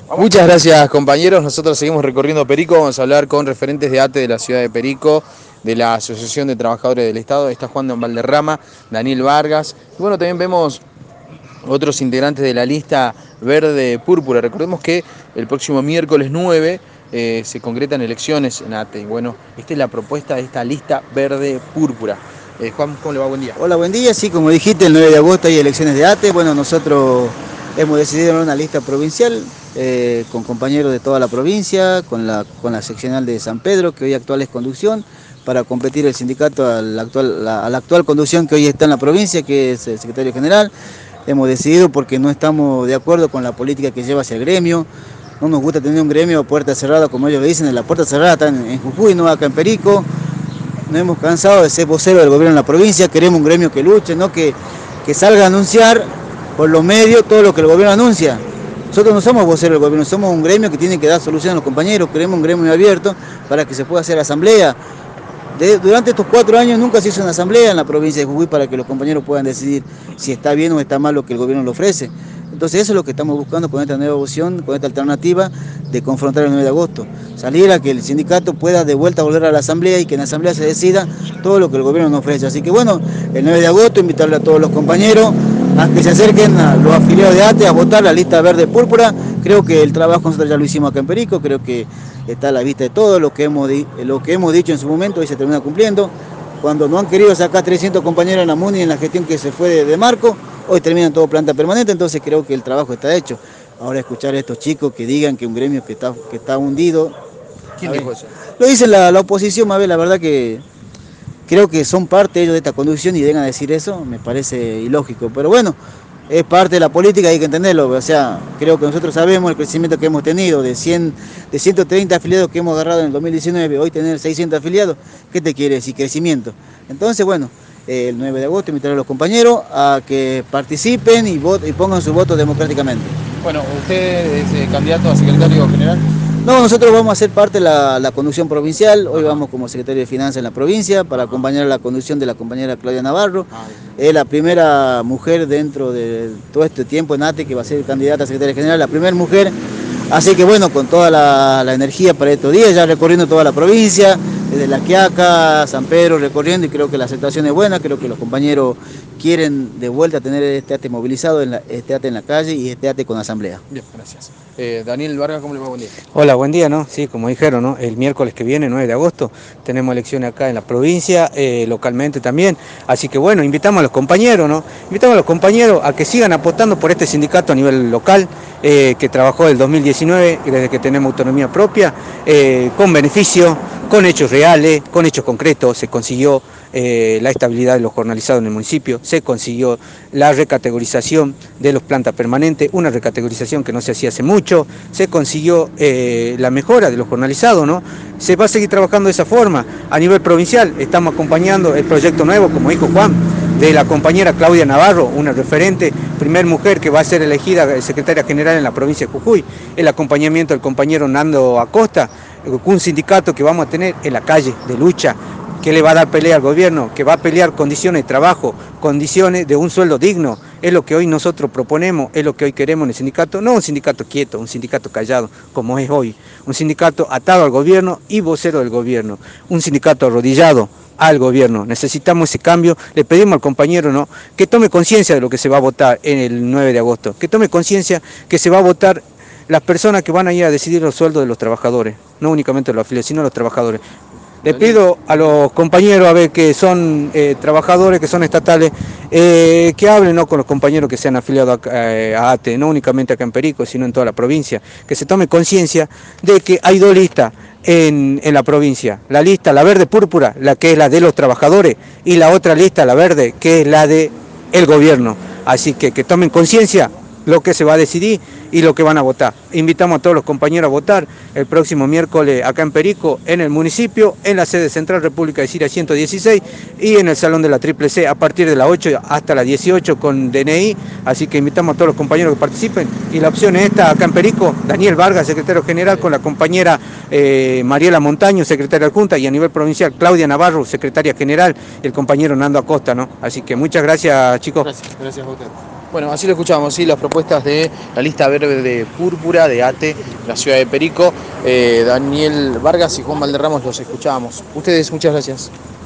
Muchas gracias, compañeros. Nosotros seguimos recorriendo Perico. Vamos a hablar con referentes de ATE de la ciudad de Perico, de la Asociación de Trabajadores del Estado. Está Juan Don Valderrama, Daniel Vargas. Y bueno, también vemos otros integrantes de la lista verde púrpura. Recordemos que el próximo miércoles 9 se concretan elecciones en ATE. Y bueno, esta es la propuesta de esta lista verde púrpura. Juan, ¿cómo le va? Buen día. Hola, buen día. Sí, como dijiste, el 9 de agosto hay elecciones de ATE. Bueno, nosotros hemos decidido en una lista provincial con compañeros de toda la provincia, con la seccional de San Pedro, que hoy actual es conducción, para competir el sindicato a la actual conducción que hoy está en la provincia, que es el secretario general. Hemos decidido porque no estamos de acuerdo con la política que lleva hacia el gremio. No nos gusta tener un gremio a puerta cerrada, como ellos le dicen, la puerta cerrada está en Jujuy, no acá en Perico. Nos hemos cansado de ser vocero del gobierno en la provincia, queremos un gremio que luche, no que salga a anunciar por los medios todo lo que el gobierno anuncia. Nosotros no somos voceros del gobierno, somos un gremio que tiene que dar solución a los compañeros, queremos un gremio abierto para que se pueda hacer asamblea. Durante estos 4 años nunca se hizo una asamblea en la provincia de Jujuy para que los compañeros puedan decidir si está bien o está mal lo que el gobierno le ofrece. Entonces eso es lo que estamos buscando con esta nueva opción, con esta alternativa de confrontar el 9 de agosto. Salir a que el sindicato pueda de vuelta volver a la asamblea y que en la asamblea se decida todo lo que el gobierno nos ofrece. Así que bueno, el 9 de agosto invitarle a todos los compañeros a que se acerquen a los afiliados de ATE a votar la lista verde púrpura. Creo que el trabajo nosotros ya lo hicimos acá en Perico, creo que está a la vista de todo lo que hemos dicho en su momento y se termina cumpliendo. Cuando no han querido sacar 300 compañeros en la MUNI en la gestión que se fue de Marco, hoy terminan todo planta permanente, entonces creo que el trabajo está hecho. Ahora escuchar a estos chicos que digan que un gremio que está hundido. ¿Quién dijo eso? Lo dice la oposición, Mabel, la verdad que creo que son parte ellos de esta conducción y vengan a decir eso, me parece ilógico, pero bueno, es parte de la política, hay que entenderlo, o sea, creo que nosotros sabemos el crecimiento que hemos tenido, de 130 afiliados que hemos agarrado en el 2019, hoy tener 600 afiliados, ¿qué te quiere decir? Crecimiento. Entonces, bueno, el 9 de agosto invitar a los compañeros a que participen y pongan su voto democráticamente. Bueno, ¿usted es candidato a secretario general? No, nosotros vamos a ser parte de la conducción provincial, hoy vamos como secretario de Finanzas en la provincia para acompañar a la conducción de la compañera Claudia Navarro. Es la primera mujer dentro de todo este tiempo en ATE que va a ser candidata a secretaria general, la primera mujer. Así que bueno, con toda la energía para estos días, ya recorriendo toda la provincia, desde La Quiaca, San Pedro, recorriendo, y creo que la aceptación es buena, creo que los compañeros quieren de vuelta tener este ATE movilizado, este ATE en la calle y este ATE con asamblea. Bien, gracias. Daniel Vargas, ¿cómo le va? Buen día. Hola, buen día, ¿no? Sí, como dijeron, ¿no? El miércoles que viene, 9 de agosto, tenemos elecciones acá en la provincia, localmente también. Así que bueno, invitamos a los compañeros, ¿no? Invitamos a los compañeros a que sigan apostando por este sindicato a nivel local, que trabajó del 2019, desde que tenemos autonomía propia, con beneficio, con hechos reales, con hechos concretos. Se consiguió la estabilidad de los jornalizados en el municipio, se consiguió la recategorización de los plantas permanentes, una recategorización que no se hacía hace mucho, se consiguió la mejora de los jornalizados, ¿no? Se va a seguir trabajando de esa forma. A nivel provincial estamos acompañando el proyecto nuevo, como dijo Juan, de la compañera Claudia Navarro, una referente, primer mujer que va a ser elegida secretaria general en la provincia de Jujuy, el acompañamiento del compañero Nando Acosta, un sindicato que vamos a tener en la calle de lucha, que le va a dar pelea al gobierno, que va a pelear condiciones de trabajo, condiciones de un sueldo digno. Es lo que hoy nosotros proponemos, es lo que hoy queremos en el sindicato, no un sindicato quieto, un sindicato callado, como es hoy, un sindicato atado al gobierno y vocero del gobierno, un sindicato arrodillado al gobierno. Necesitamos ese cambio. Le pedimos al compañero, ¿no?, que tome conciencia de lo que se va a votar en el 9 de agosto, que tome conciencia que se va a votar las personas que van a ir a decidir los sueldos de los trabajadores, no únicamente los afiliados, sino los trabajadores. Le pido a los compañeros, a ver, que son trabajadores, que son estatales, que hablen, ¿no?, con los compañeros que se han afiliado a ATE, no únicamente acá en Perico, sino en toda la provincia, que se tome conciencia de que hay dos listas en la provincia. La lista, la verde púrpura, la que es la de los trabajadores, y la otra lista, la verde, que es la de el gobierno. Así que tomen conciencia lo que se va a decidir y lo que van a votar. Invitamos a todos los compañeros a votar el próximo miércoles acá en Perico, en el municipio, en la sede central República de Siria 116 y en el salón de la Triple C a partir de las 8 hasta las 18 con DNI. Así que invitamos a todos los compañeros que participen, y la opción es esta acá en Perico: Daniel Vargas, secretario general, con la compañera Mariela Montaño, secretaria adjunta, y a nivel provincial Claudia Navarro, secretaria general, y el compañero Nando Acosta, ¿no? Así que muchas gracias, chicos. Gracias a usted. Bueno, así lo escuchamos, ¿sí? Las propuestas de la lista verde púrpura de ATE, la ciudad de Perico. Daniel Vargas y Juan Valderramos los escuchábamos. Ustedes, muchas gracias.